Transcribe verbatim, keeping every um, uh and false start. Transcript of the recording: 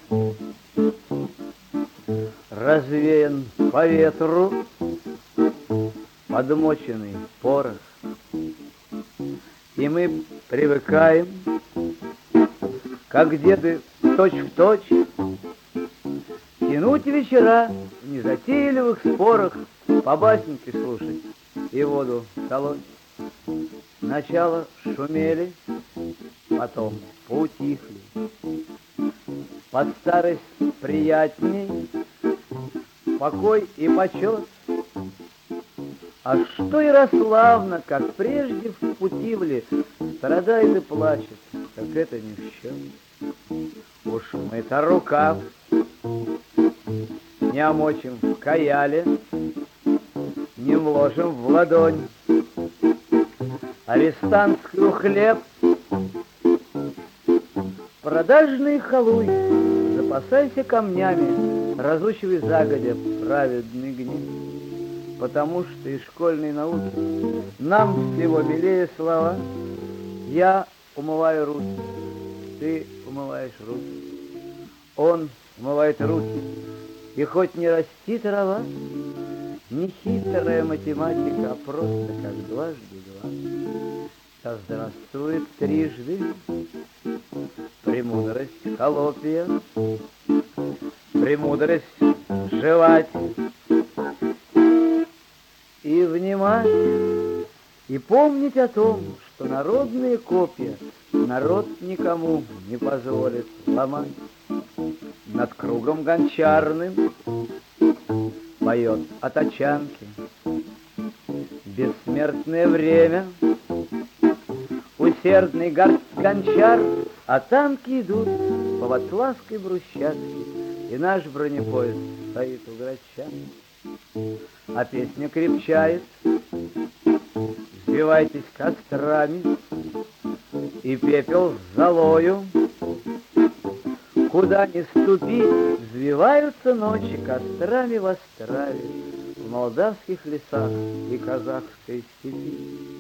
Развеян по ветру подмоченный порох, и мы привыкаем, как деды точь в точь, тянуть вечера в незатейливых спорах, по басенке слушать и воду колоть. Сначала шумели, потом поутихли. Под старость приятней покой и почет. А что Ярославна, как прежде в Путивле, страдает и плачет, как это ни в чем. Уж мы-то рукав не омочим в каяле, не вложим в ладонь арестантскую хлеб. Продажный халуй, запасайся камнями, разучивай загодя праведный гнев, потому что из школьной науки нам всего милее слова. Я умываю руки, ты умываешь руки, он умывает руки, и хоть не расти трава, не хитрая математика, а просто как дважды два. Да здравствует трижды премудрость холопия, премудрость жевать и внимать, и помнить о том, что народные копья народ никому не позволит ломать. Над кругом гончарным поет о тачанке бессмертное время. Усердный гончар, а танки идут по Вацлавской брусчатке, и наш бронепоезд стоит у Грача. А песня крепчает, взвивайтесь кострами, и пепел с золою. Куда ни ступи, взвиваются ночи кострами в Острове, в молдавских лесах и казахской степи.